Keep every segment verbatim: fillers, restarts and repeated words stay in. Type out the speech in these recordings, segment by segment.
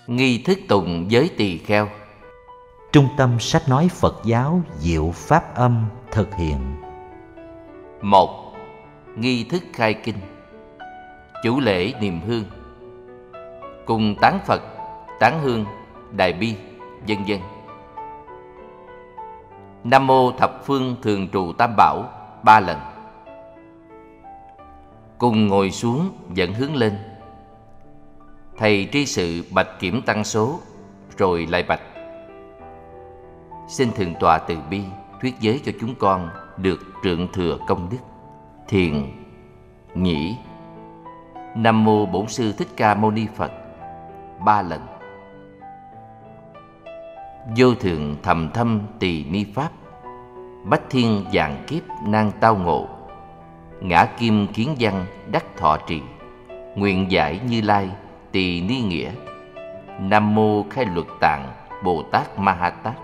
Nghi thức tụng với tỳ kheo. Trung tâm sách nói Phật giáo Diệu Pháp Âm thực hiện. Một. Nghi thức khai kinh. Chủ lễ niệm hương. Cùng tán Phật, tán hương, đại bi, vân vân. Nam mô thập phương thường trụ tam bảo ba lần. Cùng ngồi xuống dẫn hướng lên. Thầy tri sự bạch kiểm tăng số, rồi lại bạch: xin thượng tọa từ bi thuyết giới cho chúng con được trượng thừa công đức. Thiền nhĩ Nam mô Bổn Sư Thích Ca Mâu Ni Phật ba lần. Vô thượng thầm thâm tỳ ni pháp, bách thiên vạn kiếp nan tao ngộ. Ngã kim kiến văn đắc thọ trì, nguyện giải Như Lai tỳ ni nghĩa. Nam mô Khai Luật Tạng Bồ Tát Ma Ha Tát.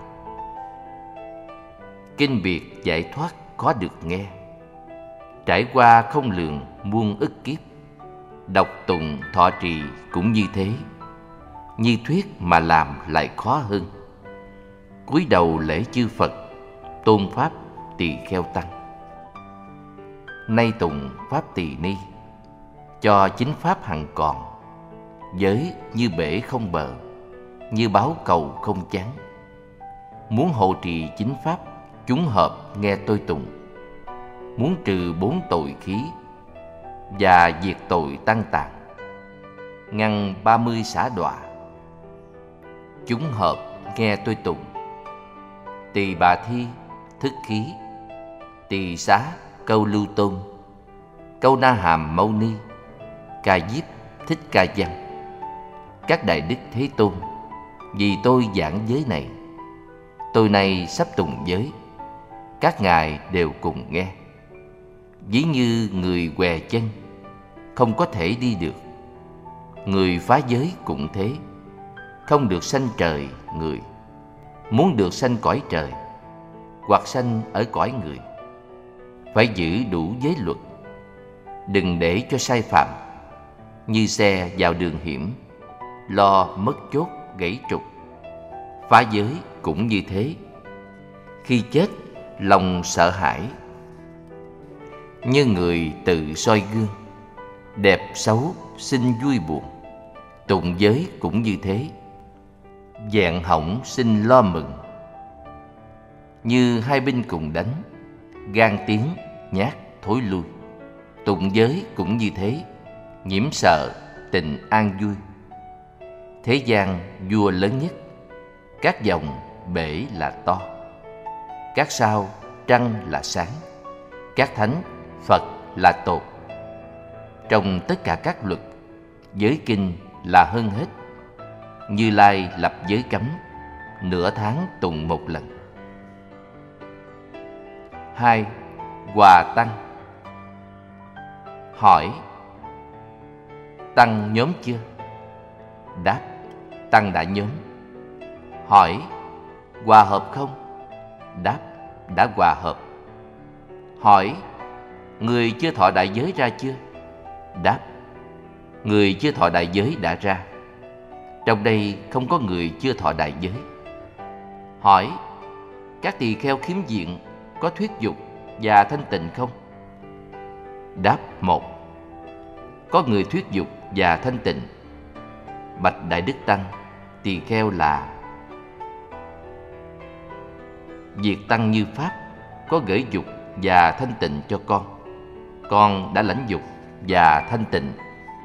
Kinh biệt giải thoát có được nghe, trải qua không lường muôn ức kiếp. Đọc tụng thọ trì cũng như thế, như thuyết mà làm lại khó hơn. Cúi đầu lễ chư Phật, tôn pháp tỳ kheo tăng. Nay tụng pháp tỳ ni, cho chính pháp hằng còn. Giới như bể không bờ, như báo cầu không chán. Muốn hộ trì chính pháp, chúng hợp nghe tôi tụng. Muốn trừ bốn tội khí, và diệt tội tăng tạng. Ngăn ba mươi xả đọa, chúng hợp nghe tôi tụng. Tỳ bà thi thức khí, tỳ xá câu lưu tôn, câu na hàm mâu ni, ca diếp thích ca văn. Các đại đức Thế Tôn, vì tôi giảng giới này, tôi nay sắp tùng giới, các ngài đều cùng nghe. Ví như người què chân, không có thể đi được. Người phá giới cũng thế, không được sanh trời người. Muốn được sanh cõi trời, hoặc sanh ở cõi người, phải giữ đủ giới luật, đừng để cho sai phạm. Như xe vào đường hiểm, lo mất chốt gãy trục. Phá giới cũng như thế, khi chết lòng sợ hãi. Như người tự soi gương, đẹp xấu xin vui buồn. Tụng giới cũng như thế, vẹn hỏng xin lo mừng. Như hai binh cùng đánh, gan tiếng nhát thối lui. Tụng giới cũng như thế, nhiễm sợ tình an vui. Thế gian vua lớn nhất, các dòng bể là to. Các sao trăng là sáng, các thánh Phật là tột. Trong tất cả các luật, giới kinh là hơn hết. Như Lai lập giới cấm, nửa tháng tụng một lần. Hai. Hòa tăng. Hỏi: tăng nhóm chưa? Đáp: tăng đã nhóm. Hỏi: hòa hợp không? Đáp: đã hòa hợp. Hỏi: người chưa thọ đại giới ra chưa? Đáp: người chưa thọ đại giới đã ra. Trong đây không có người chưa thọ đại giới. Hỏi: các tỳ kheo khiếm diện có thuyết dục và thanh tịnh không? Đáp: một. Có người thuyết dục và thanh tịnh. Bạch Đại Đức Tăng, tỳ kheo là Việc tăng như pháp có gửi dục và thanh tịnh cho con. Con đã lãnh dục và thanh tịnh.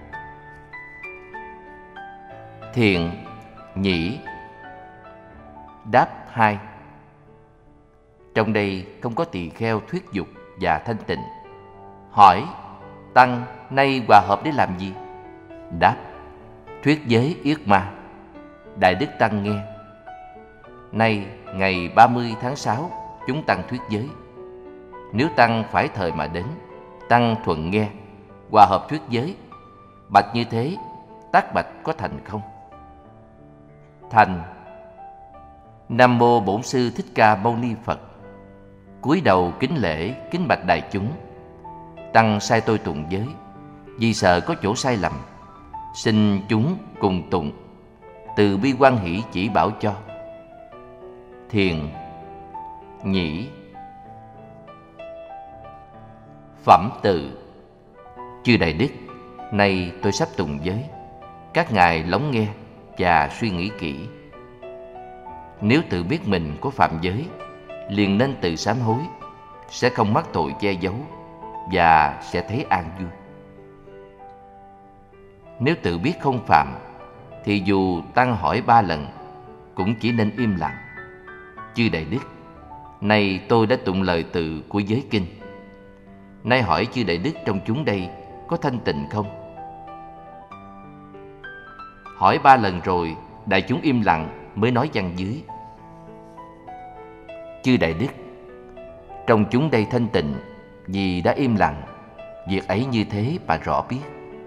Thiện nhĩ. Đáp hai. Trong đây không có tỳ kheo thuyết dục và thanh tịnh. Hỏi: tăng nay hòa hợp để làm gì? Đáp: thuyết giới yết ma. Đại Đức Tăng nghe: nay ngày ba mươi tháng sáu chúng tăng thuyết giới. Nếu tăng phải thời mà đến, tăng thuận nghe, hòa hợp thuyết giới. Bạch như thế, tác bạch có thành không? Thành. Nam mô Bổn Sư Thích Ca Mâu Ni Phật. Cúi đầu kính lễ, kính bạch đại chúng. Tăng sai tôi tụng giới, vì sợ có chỗ sai lầm, xin chúng cùng tụng. từ bi quan hỷ chỉ bảo cho. Thiền, nhĩ. Phẩm từ. Chư Đại Đức, nay tôi sắp tùng giới, các ngài lắng nghe và suy nghĩ kỹ. Nếu tự biết mình có phạm giới, liền nên tự sám hối, sẽ không mắc tội che giấu và sẽ thấy an vui. Nếu tự biết không phạm, thì dù tăng hỏi ba lần cũng chỉ nên im lặng. Chư Đại Đức, nay tôi đã tụng lời từ của giới kinh. Nay hỏi chư Đại Đức trong chúng đây có thanh tịnh không? Hỏi ba lần rồi, đại chúng im lặng mới nói văn dưới. Chư Đại Đức, trong chúng đây thanh tịnh, vì đã im lặng, việc ấy như thế mà rõ biết.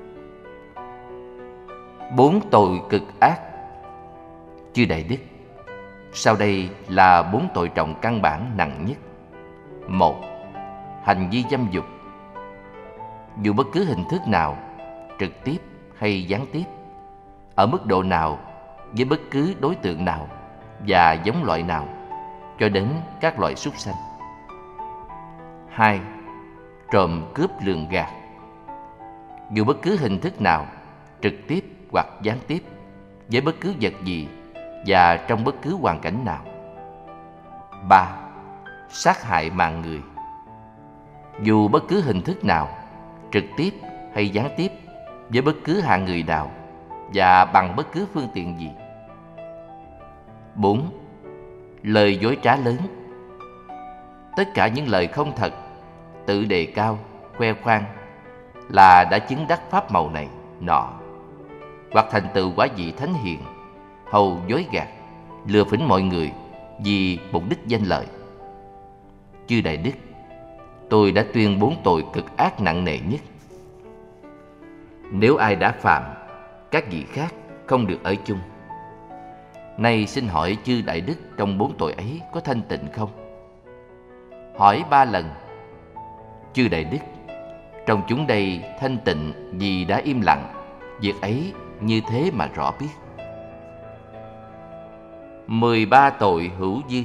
Bốn tội cực ác. Chư Đại Đức, sau đây là bốn tội trọng căn bản nặng nhất. Một, hành vi dâm dục. Dù bất cứ hình thức nào, trực tiếp hay gián tiếp, ở mức độ nào, với bất cứ đối tượng nào và giống loại nào, cho đến các loại súc sanh. Hai, trộm cướp lường gạt. Dù bất cứ hình thức nào, trực tiếp hoặc gián tiếp, với bất cứ vật gì và trong bất cứ hoàn cảnh nào. Ba, sát hại mạng người. Dù bất cứ hình thức nào, trực tiếp hay gián tiếp, với bất cứ hạng người nào và bằng bất cứ phương tiện gì. Bốn, lời dối trá lớn. Tất cả những lời không thật, tự đề cao, khoe khoang là đã chứng đắc pháp màu này, nọ, hoặc thành tựu quả vị thánh hiền, hầu dối gạt, lừa phỉnh mọi người vì mục đích danh lợi. Chư Đại Đức, tôi đã tuyên bốn tội cực ác nặng nề nhất. Nếu ai đã phạm, các vị khác không được ở chung. Nay xin hỏi chư Đại Đức trong bốn tội ấy có thanh tịnh không? Hỏi ba lần. Chư Đại Đức, trong chúng đây thanh tịnh vì đã im lặng, việc ấy như thế mà rõ biết. Mười ba tội hữu dư.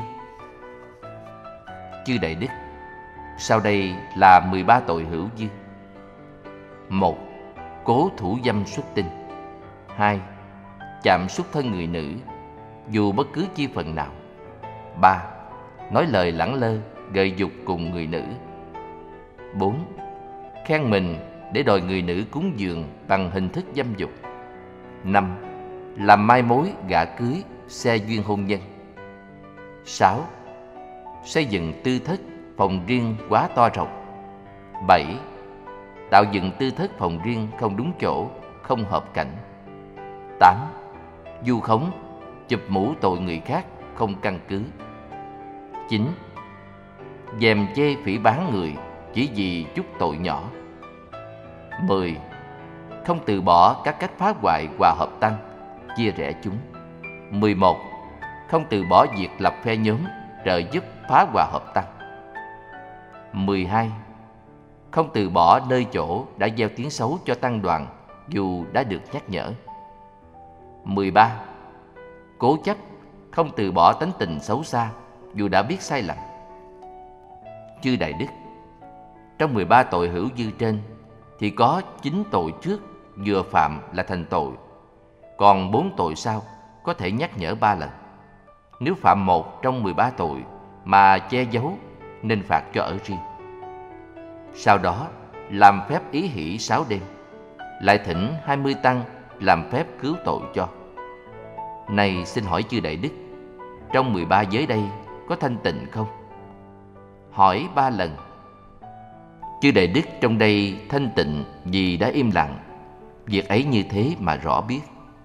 Chư Đại Đức, sau đây là mười ba tội hữu dư. Một, cố thủ dâm xuất tinh. Hai, chạm xuất thân người nữ, dù bất cứ chi phần nào. Ba, nói lời lẳng lơ, gợi dục cùng người nữ. Bốn, khen mình để đòi người nữ cúng dường bằng hình thức dâm dục. Năm, làm mai mối gả cưới, xe duyên hôn nhân. Sáu, xây dựng tư thất, phòng riêng quá to rộng. Bảy, tạo dựng tư thất phòng riêng không đúng chỗ, không hợp cảnh. Tám, vu khống, chụp mũ tội người khác không căn cứ. Chín, dèm chê phỉ báng người chỉ vì chút tội nhỏ. Mười, không từ bỏ các cách phá hoại hòa hợp tăng, chia rẽ chúng. Mười một, không từ bỏ việc lập phe nhóm trợ giúp phá hòa hợp tăng. Mười hai, không từ bỏ nơi chỗ đã gieo tiếng xấu cho tăng đoàn dù đã được nhắc nhở. Mười ba, cố chấp, không từ bỏ tánh tình xấu xa dù đã biết sai lầm. Chư Đại Đức, trong mười ba tội hữu dư trên thì có chín tội trước vừa phạm là thành tội, còn bốn tội sau có thể nhắc nhở ba lần. Nếu phạm một trong mười ba tội mà che giấu nên phạt cho ở riêng. Sau đó làm phép ý hỷ sáu đêm, lại thỉnh hai mươi tăng làm phép cứu tội cho. Này xin hỏi chư Đại Đức, trong mười ba giới đây có thanh tịnh không? Hỏi ba lần. Chư Đại Đức trong đây thanh tịnh vì đã im lặng, việc ấy như thế mà rõ biết.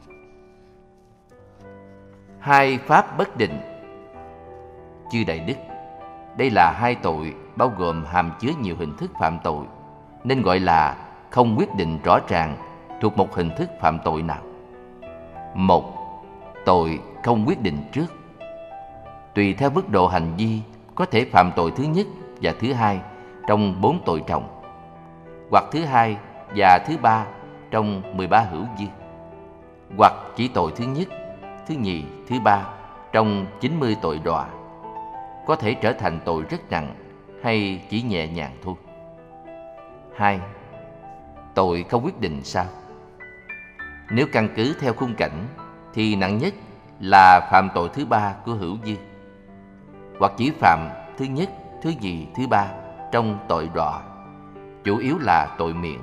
Hai pháp bất định. Chư Đại Đức, đây là hai tội bao gồm hàm chứa nhiều hình thức phạm tội, nên gọi là không quyết định rõ ràng thuộc một hình thức phạm tội nào. Một, tội không quyết định trước. Tùy theo mức độ hành vi có thể phạm tội thứ nhất và thứ hai trong bốn tội trọng, hoặc thứ hai và thứ ba trong mười ba hữu dư, hoặc chỉ tội thứ nhất thứ nhì, thứ ba trong chín mươi tội đọa có thể trở thành tội rất nặng hay chỉ nhẹ nhàng thôi? Hai, tội không quyết định sao? Nếu căn cứ theo khung cảnh thì nặng nhất là phạm tội thứ ba của hữu dư, hoặc chỉ phạm thứ nhất, thứ nhì, thứ ba trong tội đọa, chủ yếu là tội miệng.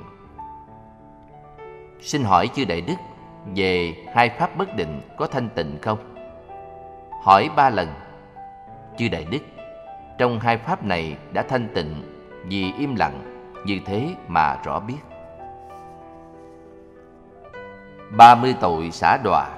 Xin hỏi chư Đại Đức về hai pháp bất định có thanh tịnh không? Hỏi ba lần. Chư Đại Đức, trong hai pháp này đã thanh tịnh vì im lặng, như thế mà rõ biết. Ba mươi tội xả đọa.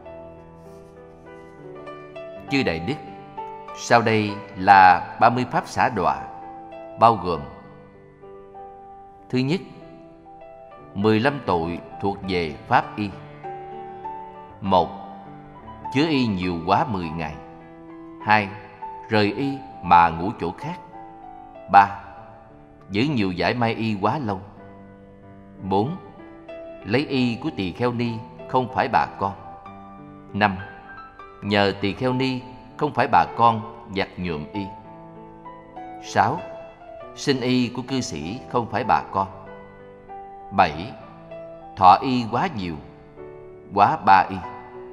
Chư Đại Đức, sau đây là ba mươi pháp xả đọa, bao gồm: thứ nhất, mười lăm tội thuộc về pháp y. Một, chứa y nhiều quá mười ngày. Hai, rời y mà ngủ chỗ khác. Ba, giữ nhiều giải mai y quá lâu. Bốn, lấy y của tỳ kheo ni không phải bà con. Năm, nhờ tỳ kheo ni không phải bà con giặt nhuộm y. Sáu, xin y của cư sĩ không phải bà con. Bảy, thọ y quá nhiều, quá ba y.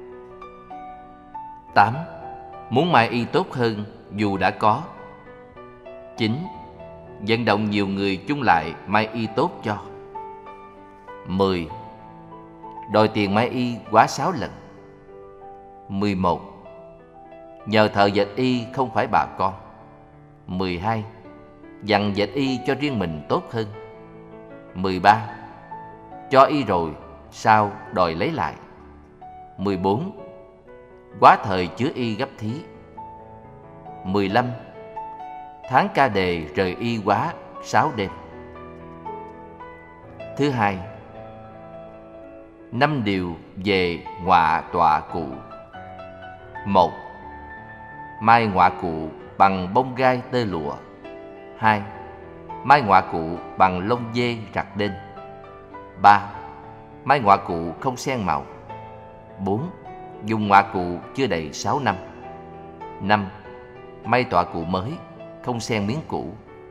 Tám, muốn mai y tốt hơn dù đã có. Chín, vận động nhiều người chung lại mai y tốt cho. Mười, đòi tiền mai y quá sáu lần. Mười một, nhờ thợ dệt y không phải bà con. Mười hai, dặn dệt y cho riêng mình tốt hơn. Mười ba, cho y rồi sao đòi lấy lại. Mười bốn, quá thời chứa y gấp thí. Mười lăm, tháng ca đề rời y quá sáu đêm. Thứ hai, năm điều về ngọa tọa cụ. Một, mai ngọa cụ bằng bông gai tơ lụa. Hai, mai ngọa cụ bằng lông dê rạc đên. Ba, mai ngọa cụ không xen màu. Bốn, dùng ngọa cụ chưa đầy sáu năm. Năm, may tọa cụ mới, không xen miếng cũ.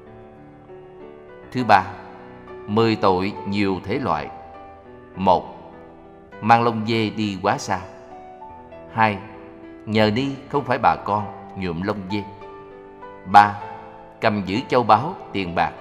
Thứ ba, mười tội nhiều thể loại. Một, mang lông dê đi quá xa. Hai, nhờ đi không phải bà con nhuộm lông dê. Ba, cầm giữ châu báu tiền bạc.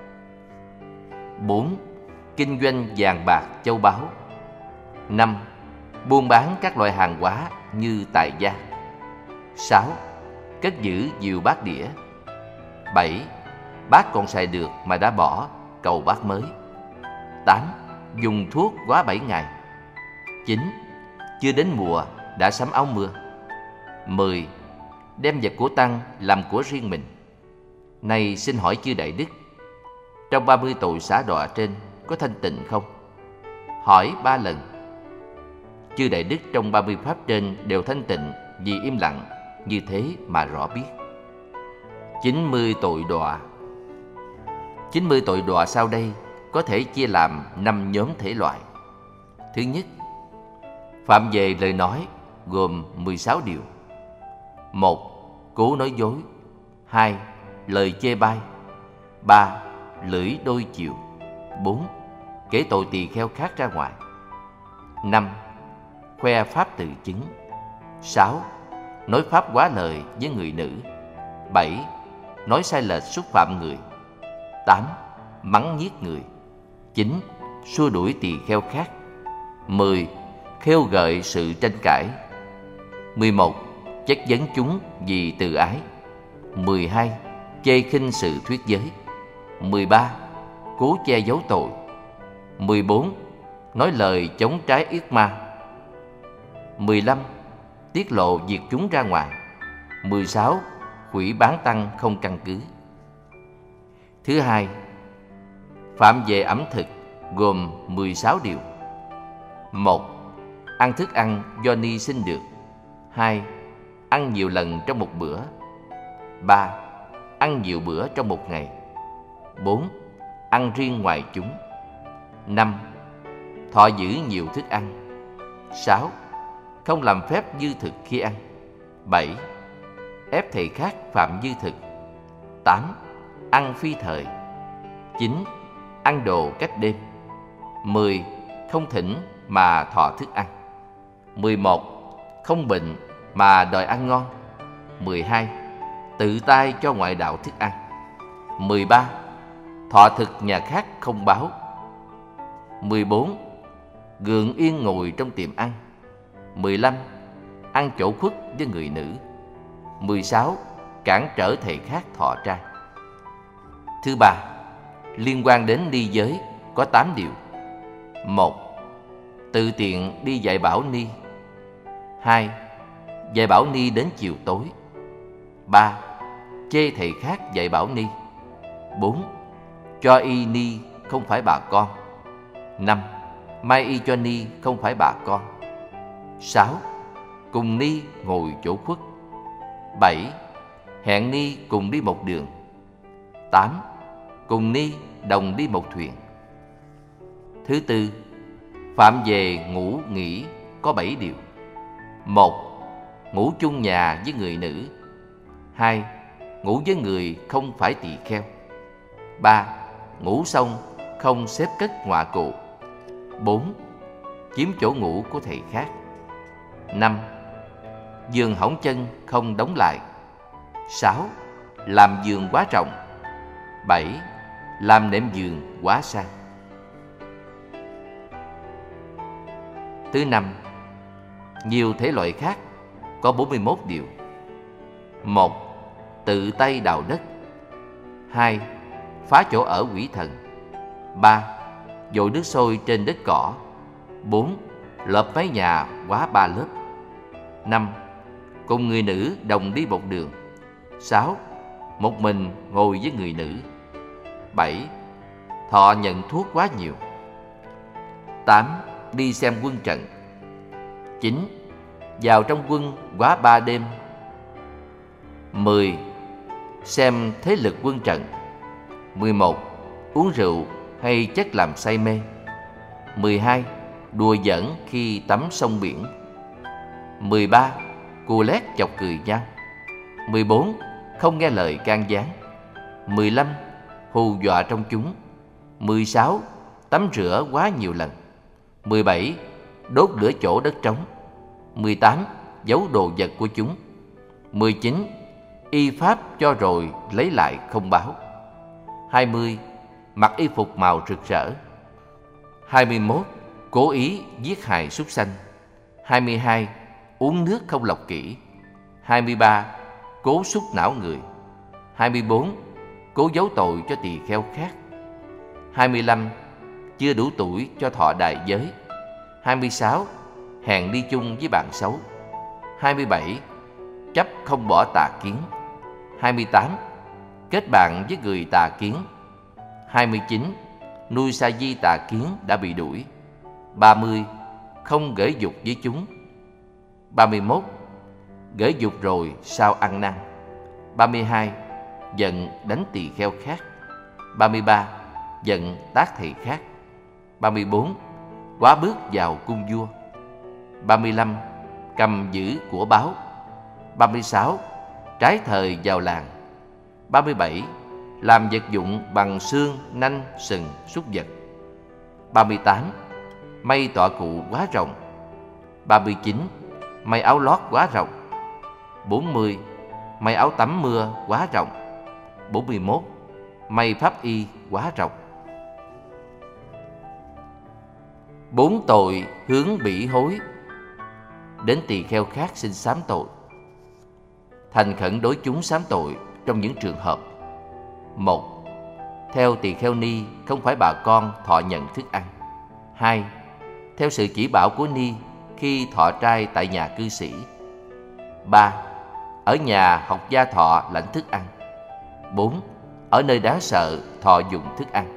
Bốn, kinh doanh vàng bạc châu báu. Năm, buôn bán các loại hàng hóa như tài gia. Sáu, cất giữ nhiều bát đĩa. Bảy, bát còn xài được mà đã bỏ, cầu bát mới. Tám, dùng thuốc quá bảy ngày. Chín, chưa đến mùa đã sắm áo mưa. Mười, đem vật của tăng làm của riêng mình. Này xin hỏi chư Đại Đức, trong ba mươi tội xả đọa trên có thanh tịnh không? Hỏi ba lần. Chư Đại Đức, trong ba mươi pháp trên đều thanh tịnh vì im lặng, như thế mà rõ biết. Chín mươi tội đọa. Chín mươi tội đọa sau đây có thể chia làm năm nhóm thể loại. Thứ nhất, phạm về lời nói gồm mười sáu điều. Một, cố nói dối. Hai, lời chê bai. Ba, lưỡi đôi chiều. Bốn, kể tội tỳ kheo khác ra ngoài. Năm, khoe pháp tự chứng. Sáu, nói pháp quá lời với người nữ. Bảy, nói sai lệch xúc phạm người. Tám, mắng nhiếc người. Chín, xua đuổi tỳ kheo khác. Mười, khêu gợi sự tranh cãi. Mười một, chất vấn chúng vì từ ái. Mười hai, chê khinh sự thuyết giới. Mười ba, cố che giấu tội. Mười bốn, nói lời chống trái yết ma. Mười lăm, tiết lộ việc chúng ra ngoài. Mười sáu, hủy bán tăng không căn cứ. Thứ hai, phạm về ẩm thực gồm mười sáu điều. Một, ăn thức ăn do ni sinh được. Hai, ăn nhiều lần trong một bữa. Ba, ăn nhiều bữa trong một ngày. Bốn, ăn riêng ngoài chúng. Năm, thọ giữ nhiều thức ăn. Sáu, không làm phép dư thực khi ăn. Bảy, ép thầy khác phạm dư thực. Tám, ăn phi thời. Chín, ăn đồ cách đêm. Mười, không thỉnh mà thọ thức ăn. Mười một, không bệnh mà đòi ăn ngon. Mười hai, tự tay cho ngoại đạo thức ăn. Mười ba, thọ thực nhà khác không báo. Mười bốn, gượng yên ngồi trong tiệm ăn. Mười lăm, ăn chỗ khuất với người nữ. Mười sáu, cản trở thầy khác thọ trai. Thứ ba, liên quan đến ni giới có tám điều. Một, tự tiện đi dạy bảo ni. Hai, dạy bảo ni đến chiều tối. Ba, chê thầy khác dạy bảo ni. Bốn, cho y ni không phải bà con. Năm, mai y cho ni không phải bà con. Sáu, cùng ni ngồi chỗ khuất. Bảy, hẹn ni cùng đi một đường. Tám, cùng ni đồng đi một thuyền. Thứ tư, phạm về ngủ nghỉ có bảy điều. Một, ngủ chung nhà với người nữ. Hai, ngủ với người không phải tỳ kheo. Ba, ngủ xong không xếp cất ngọa cụ. Bốn, chiếm chỗ ngủ của thầy khác. Năm, giường hõng chân không đóng lại. Sáu, làm giường quá rộng. Bảy, làm nệm giường quá sang. Thứ năm, nhiều thể loại khác có bốn mươi mốt điều. Một, tự tay đào đất. Hai, phá chỗ ở quỷ thần. Ba, dội nước sôi trên đất cỏ. Bốn, lợp mái nhà quá ba lớp. Năm, cùng người nữ đồng đi một đường. Sáu, một mình ngồi với người nữ. Bảy, thọ nhận thuốc quá nhiều. Tám, đi xem quân trận. Chín, vào trong quân quá ba đêm. Mười, xem thế lực quân trận. Mười một, uống rượu hay chất làm say mê. Mười hai, đùa giỡn khi tắm sông biển. Mười ba, cù lét chọc cười nhau. Mười bốn, không nghe lời can gián. Mười lăm, hù dọa trong chúng. Mười sáu, tắm rửa quá nhiều lần. Mười bảy, đốt lửa chỗ đất trống. Mười tám, giấu đồ vật của chúng. Mười chín, y pháp cho rồi lấy lại không báo. Hai mươi, mặc y phục màu rực rỡ. Hai mươi mốt, cố ý giết hại súc sanh. Hai mươi hai, uống nước không lọc kỹ. Hai mươi ba, cố súc não người. Hai mươi bốn, cố giấu tội cho tỳ kheo khác. Hai mươi lăm, chưa đủ tuổi cho thọ đại giới. Hai mươi sáu, hẹn đi chung với bạn xấu. Hai mươi bảy, chấp không bỏ tà kiến. Hai mươi tám, kết bạn với người tà kiến. Hai mươi chín, nuôi sa di tà kiến đã bị đuổi. Ba mươi, không gởi dục với chúng. Ba mươi mốt, gởi dục rồi sao ăn năn. Ba mươi hai, giận đánh tỳ kheo khác. Ba mươi ba, giận tác thầy khác. Ba mươi bốn, quá bước vào cung vua. Ba mươi lăm, cầm giữ của báo. Ba mươi sáu, trái thời vào làng. Ba mươi bảy, làm vật dụng bằng xương, nanh, sừng, súc vật. Ba mươi tám, may tọa cụ quá rộng. Ba mươi chín, may áo lót quá rộng. Bốn mươi, may áo tắm mưa quá rộng. Bốn mươi mốt, may pháp y quá rộng. Bốn tội hướng bị hối. Đến tỳ kheo khác xin sám tội. Thành khẩn đối chúng sám tội trong những trường hợp: một, theo tỳ kheo ni không phải bà con thọ nhận thức ăn. Hai, theo sự chỉ bảo của ni khi thọ trai tại nhà cư sĩ. Ba, ở nhà học gia thọ lãnh thức ăn. Bốn, ở nơi đáng sợ thọ dụng thức ăn.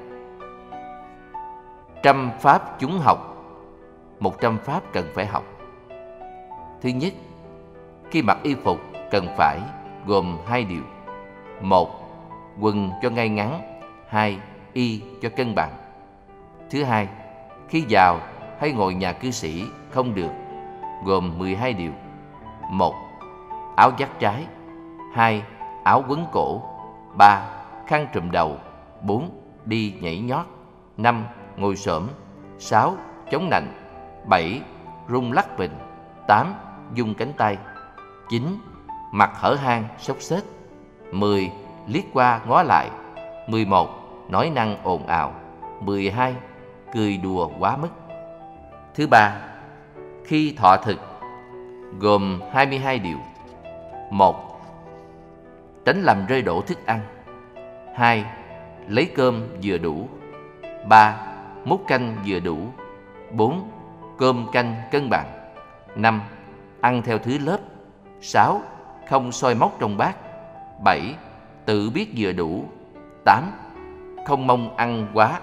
Trăm pháp chúng học, một trăm pháp cần phải học. Thứ nhất, khi mặc y phục cần phải gồm hai điều: một, quần cho ngay ngắn. Hai, y cho cân bằng. Thứ hai, khi vào hay ngồi nhà cư sĩ không được: gồm mười hai điều. Một. Áo vắt trái. Hai. Áo quấn cổ. Ba. Khăn trùm đầu. Bốn. Đi nhảy nhót. Năm. Ngồi xổm. Sáu. Chống nạnh. Bảy. Rung lắc bình. Tám. Dung cánh tay. Chín. Mặt hở hang xốc xếch. Mười. Liếc qua ngó lại. Mười một. Nói năng ồn ào. Mười hai. Cười đùa quá mức. Thứ ba. Khi thọ thực, gồm hai mươi hai điều. Một. Tránh làm rơi đổ thức ăn. Hai. Lấy cơm vừa đủ. Ba. Múc canh vừa đủ. Bốn. Cơm canh cân bằng. Năm. Ăn theo thứ lớp. Sáu. Không soi móc trong bát. Bảy. Tự biết vừa đủ. Tám. Không mong ăn quá.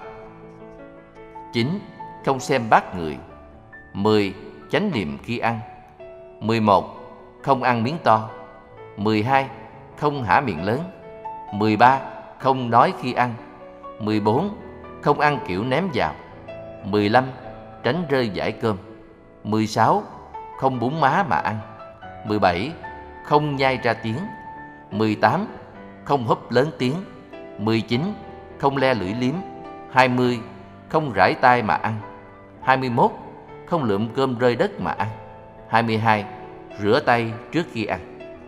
Chín. Không xem bát người. Mười. Chánh niệm khi ăn. Mười một. Không ăn miếng to. Mười hai. Không hả miệng lớn. Mười ba. Không nói khi ăn. Mười bốn. Không ăn kiểu ném vào. Mười lăm. Tránh rơi dải cơm. Mười sáu. Không búng má mà ăn. Mười bảy. Không nhai ra tiếng. Mười tám. Không húp lớn tiếng. Mười chín. Không le lưỡi liếm. Hai mươi. Không rải tay mà ăn. Hai mươi mốt. Không lượm cơm rơi đất mà ăn. Hai mươi hai. Rửa tay trước khi ăn.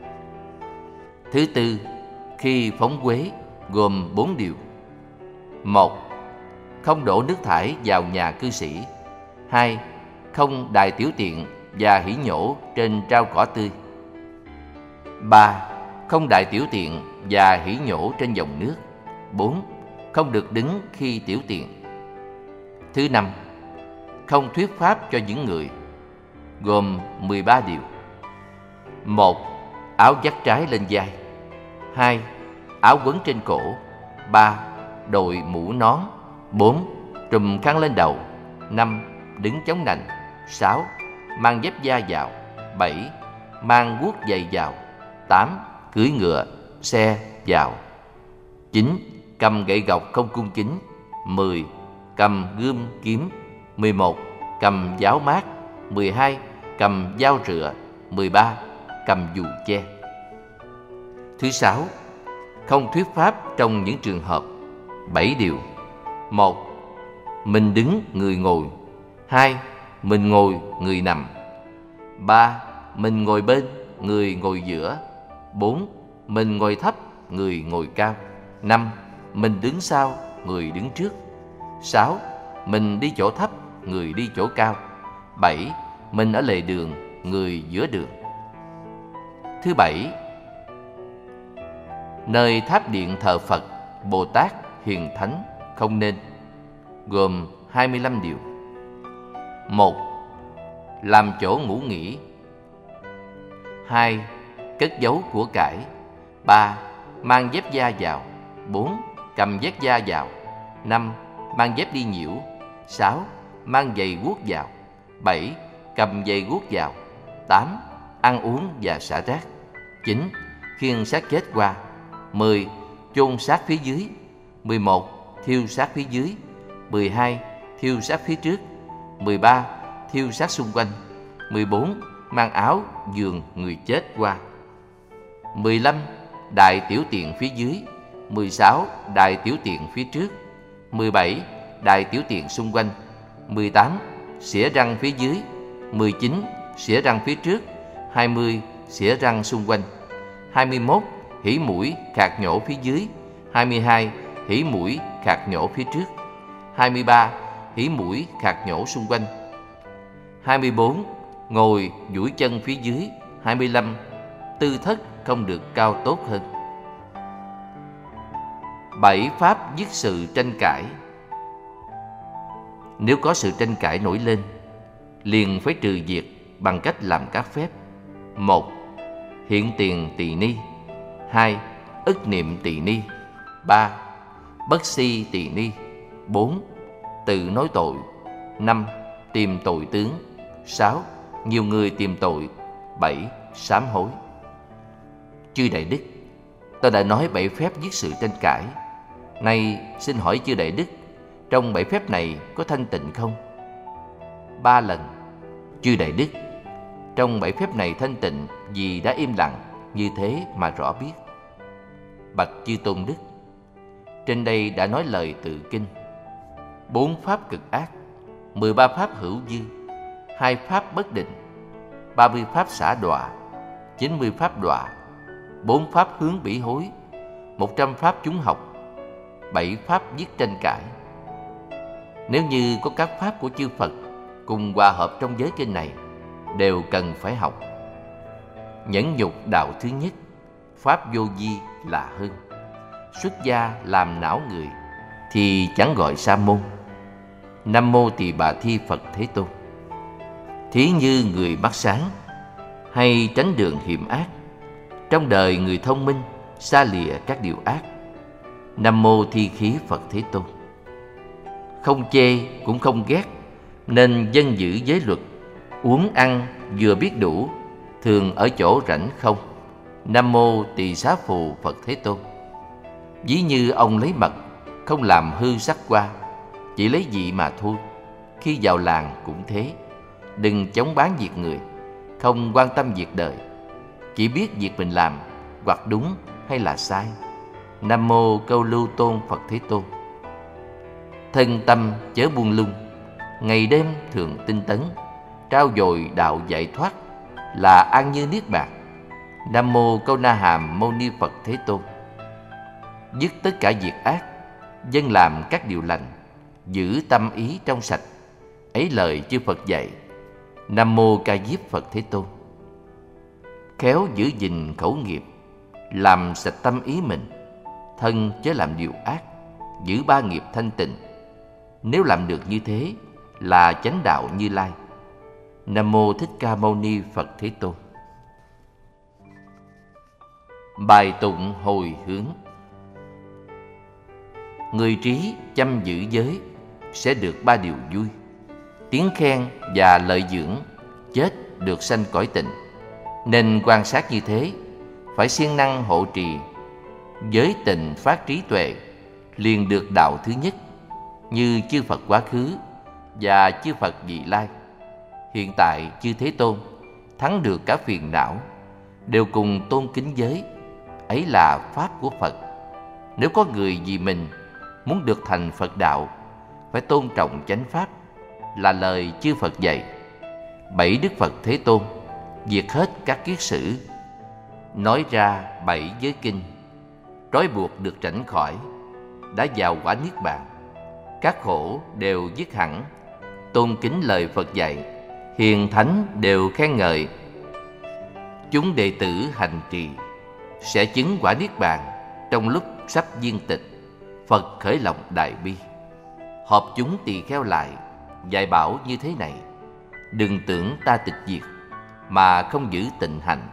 Thứ tư. Khi phóng uế, gồm bốn điều. Một. Không đổ nước thải vào nhà cư sĩ. Hai. Không đài tiểu tiện và hỉ nhổ trên rau cỏ tươi. Ba. Không đài tiểu tiện và hỉ nhổ trên dòng nước. Bốn. Không được đứng khi tiểu tiện. Thứ năm. Không thuyết pháp cho những người, gồm mười ba điều. Một. Áo vắt trái lên vai. Hai. Áo quấn trên cổ. Ba. Đội mũ nón. Bốn. Trùm khăn lên đầu. Năm. Đứng chống nạnh. Sáu. Mang dép da vào. Bảy. Mang guốc giày vào. Tám. Cưỡi ngựa, xe vào. Chín. Cầm gậy gộc không cung kính. Mười. Cầm gươm kiếm. Mười một. Cầm giáo mát. Mười hai. Cầm dao rựa. Mười ba. Cầm dù che. Thứ sáu. Không thuyết pháp trong những trường hợp. Bảy điều. Một. Mình đứng, người ngồi. Hai. Mình ngồi, người nằm. Ba. Mình ngồi bên, người ngồi giữa. Bốn. Mình ngồi thấp, người ngồi cao. Năm. Mình đứng sau, người đứng trước. Sáu. Mình đi chỗ thấp, người đi chỗ cao. Bảy. Mình ở lề đường, người giữa đường. Thứ bảy. Nơi tháp điện thờ Phật, Bồ Tát, Hiền Thánh không nên, gồm hai mươi lăm điều. Một. Làm chỗ ngủ nghỉ. Hai. Cất giấu của cải. Ba. Mang dép da vào. Bốn. Cầm dép da vào. Năm. Mang dép đi nhiễu. Sáu. Mang giày guốc vào. Bảy. Cầm giày guốc vào. Tám. Ăn uống và xả rác. Chín. Khiêng xác chết qua. Mười. Chôn xác phía dưới. Mười một. Thiêu xác phía dưới. Mười hai. Thiêu xác phía trước. Mười ba. Thiêu xác xung quanh. Mười bốn. Mang áo giường người chết qua. Mười lăm. Đại tiểu tiện phía dưới. Mười sáu. Đại tiểu tiện phía trước. Mười bảy. Đại tiểu tiện xung quanh. Mười tám. Xỉa răng phía dưới. Mười chín. Xỉa răng phía trước. Hai mươi. Xỉa răng xung quanh. Hai mươi mốt. Hỉ mũi khạc nhổ phía dưới. Hai mươi hai. Hỉ mũi khạc nhổ phía trước. Hai mươi ba. Hỉ mũi khạc nhổ xung quanh. Hai mươi bốn. Ngồi duỗi chân phía dưới. Hai mươi lăm. Tư thất không được cao tốt hơn. Bảy pháp dứt sự tranh cãi. Nếu có sự tranh cãi nổi lên, liền phải trừ diệt bằng cách làm các phép. Một. Hiện tiền tỳ ni. Hai. Ức niệm tỳ ni. Ba. Bất si tỳ ni. Bốn. Tự nói tội. Năm. Tìm tội tướng. Sáu. Nhiều người tìm tội. Bảy. Sám hối. Chư Đại Đức, tôi đã nói bảy phép dứt sự tranh cãi. Nay xin hỏi chư Đại Đức, trong bảy phép này có thanh tịnh không? Ba lần. Chư Đại Đức, Trong bảy phép này thanh tịnh vì đã im lặng như thế mà rõ biết. Bạch chư tôn đức, trên đây đã nói lời tự kinh. Bốn pháp cực ác, mười ba pháp hữu dư, hai pháp bất định, ba mươi pháp xả đọa, chín mươi pháp đọa, bốn pháp hướng bỉ hối, một trăm pháp chúng học, bảy pháp giết tranh cãi. Nếu như có các pháp của chư Phật cùng hòa hợp trong giới kinh này, đều cần phải học. Nhẫn nhục đạo thứ nhất, pháp vô vi là hơn. Xuất gia làm não người thì chẳng gọi sa môn. Nam mô Tỳ Bà Thi Phật Thế Tôn. Thí như người mắt sáng hay tránh đường hiểm ác, trong đời người thông minh xa lìa các điều ác. Nam mô Thi Khí Phật Thế Tôn. Không chê cũng không ghét, nên dân giữ giới luật, uống ăn vừa biết đủ, thường ở chỗ rảnh không. Nam mô Tỳ Xá Phù Phật Thế Tôn. Ví như ông lấy mật, không làm hư sắc qua, chỉ lấy vị mà thôi. Khi vào làng cũng thế, đừng chống bán việc người, không quan tâm việc đời, chỉ biết việc mình làm hoặc đúng hay là sai. Nam mô Câu Lưu Tôn Phật Thế Tôn. Thân tâm chớ buông lung, ngày đêm thường tinh tấn, trao dồi đạo giải thoát, là an như niết bàn. Nam mô Câu Na Hàm Mâu Ni Phật Thế Tôn. Dứt tất cả việc ác, dân làm các điều lành, giữ tâm ý trong sạch, ấy lời chư Phật dạy. Nam mô Ca Diếp Phật Thế Tôn. Khéo giữ gìn khẩu nghiệp, làm sạch tâm ý mình, thân chớ làm điều ác, giữ ba nghiệp thanh tịnh. Nếu làm được như thế là chánh đạo Như Lai. Nam mô Thích Ca Mâu Ni Phật Thế Tôn. Bài tụng hồi hướng. Người trí chăm giữ giới sẽ được ba điều vui: tiếng khen và lợi dưỡng, chết được sanh cõi tịnh. Nên quan sát như thế, phải siêng năng hộ trì. Giới tịnh phát trí tuệ, liền được đạo thứ nhất, như chư Phật quá khứ và chư Phật vị lai. Hiện tại chư Thế Tôn thắng được cả phiền não, đều cùng tôn kính giới. Ấy là pháp của Phật. Nếu có người vì mình muốn được thành Phật đạo, phải tôn trọng chánh pháp, là lời chư Phật dạy. Bảy Đức Phật Thế Tôn diệt hết các kiết sử, nói ra bảy giới kinh, trói buộc được tránh khỏi, đã vào quả niết bàn. Các khổ đều dứt hẳn, tôn kính lời Phật dạy, hiền thánh đều khen ngợi. Chúng đệ tử hành trì, sẽ chứng quả niết bàn. Trong lúc sắp viên tịch, Phật khởi lòng đại bi, họp chúng tỳ kheo lại, dạy bảo như thế này: đừng tưởng ta tịch diệt mà không giữ tịnh hành.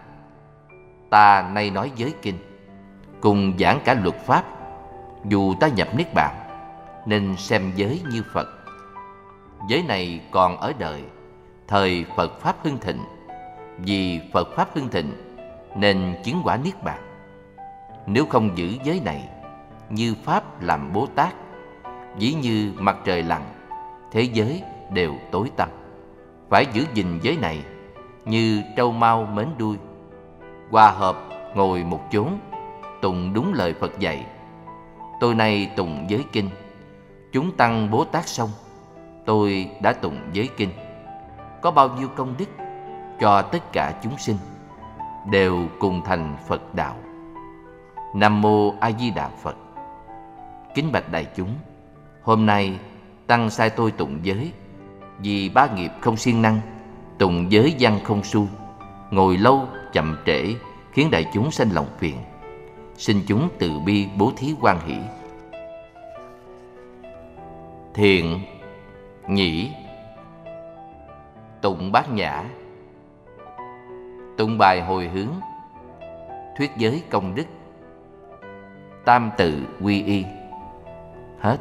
Ta nay nói giới kinh, cùng giảng cả luật pháp. Dù ta nhập niết bàn, nên xem giới như Phật. Giới này còn ở đời, thời Phật pháp hưng thịnh. Vì Phật pháp hưng thịnh, nên chứng quả niết bàn. Nếu không giữ giới này, như Pháp làm Bồ Tát, ví như mặt trời lặn, thế giới đều tối tăm. Phải giữ gìn giới này, như trâu mau mến đuôi, hòa hợp ngồi một chốn, tụng đúng lời Phật dạy. Tôi nay tụng giới kinh, chúng tăng Bồ Tát xong, tôi đã tụng giới kinh. Có bao nhiêu công đức cho tất cả chúng sinh, đều cùng thành Phật đạo. Nam mô A Di Đà Phật. Kính bạch đại chúng, hôm nay tăng sai tôi tụng giới, vì ba nghiệp không siêng năng, tụng giới văn không xuôi, ngồi lâu chậm trễ, khiến đại chúng sanh lòng phiền. Xin chúng từ bi bố thí hoan hỷ. Thiện nhĩ, tụng bát nhã, tụng bài hồi hướng, thuyết giới công đức, tam tự quy y. Hết.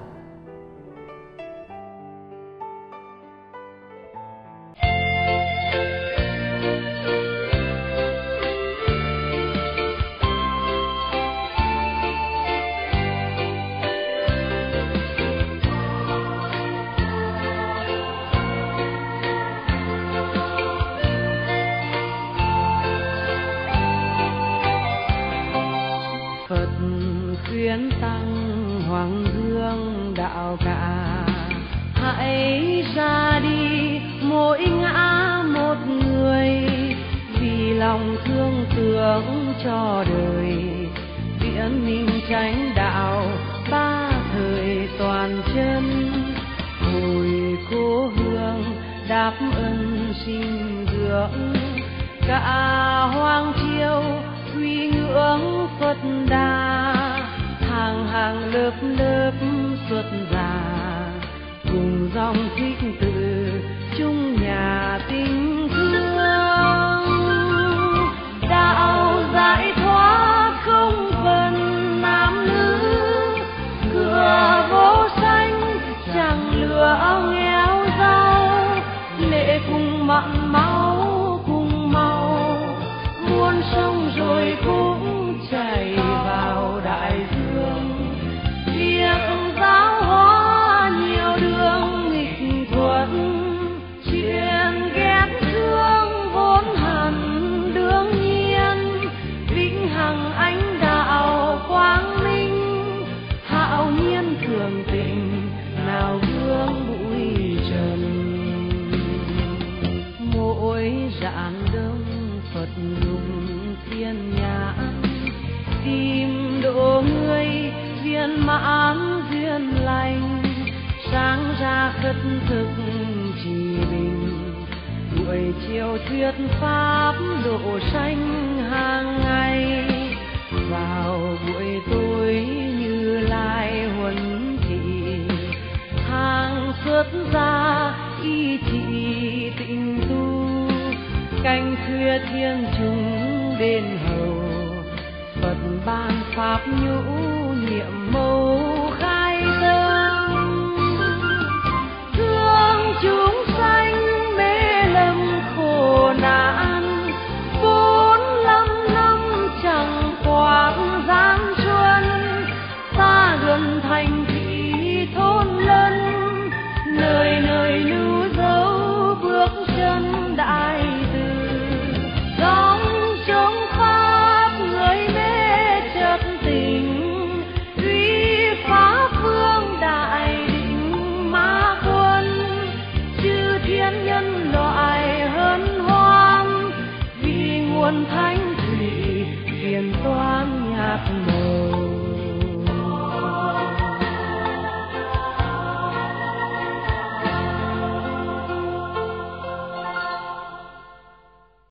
nào cả. Hãy ra đi mỗi ngã một người, vì lòng thương tưởng cho đời. Viễn minh chánh đạo ba thời toàn chân, hồi cố hương đáp ân sinh dưỡng. Cả hoàng triều quy ngưỡng Phật Đà, hàng hàng lớp lớp xuất gia, cùng dòng thích tự chung nhà tình thương. Đạo giải thoát không phân nam nữ, cửa vô xanh chẳng lửa nghèo giàu. Lệ cùng mặn máu cùng màu, muôn sông rồi cũng chảy vào đại dương. Việc giáo hóa nhiều đường nghịch thuận, chuyện ghét thương vốn hẳn đương nhiên. Vĩnh hằng ánh đạo quang minh, hạo nhiên thường tình nào vương bụi trần. Mỗi rạng đông Phật dùng thiên nhãn, tìm độ người viên mãn duyên lành. Sáng ra khất thực trì bình, buổi chiều thuyết pháp độ sanh hàng ngày. Vào buổi tối Như Lai huấn thị, hàng xuất gia y trị tịnh tu. Canh khuya thiên chúng đến hầu, Phật ban pháp nhũ nhiệm mâu khai tâm. Thương chúng sanh mê lầm khổ nạn, bốn lăm năm chẳng quãng gian truân. Ta gần thành thị thôn lân, nơi nơi lưu dấu bước chân đại từ. Dòng chống pháp người mê chất tình, duy phá phương đại định ma quân. Chư thiên nhân loại hân hoan, vì nguồn thánh